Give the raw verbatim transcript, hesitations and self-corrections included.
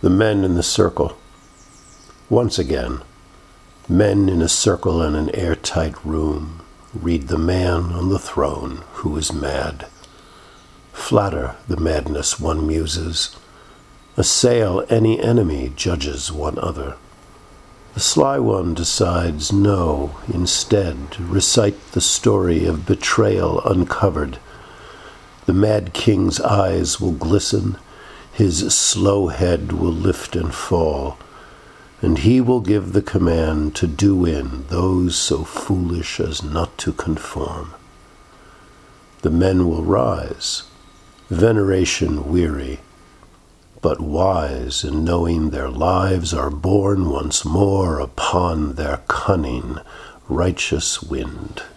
The men in the circle. Once again, men in a circle in an airtight room read the man on the throne who is mad. Flatter the madness one muses. Assail any enemy judges one other. The sly one decides no, instead recite the story of betrayal uncovered. The mad king's eyes will glisten, his slow head will lift and fall, and he will give the command to do in those so foolish as not to conform. The men will rise, veneration weary, but wise in knowing their lives are borne once more upon their cunning, righteous wind.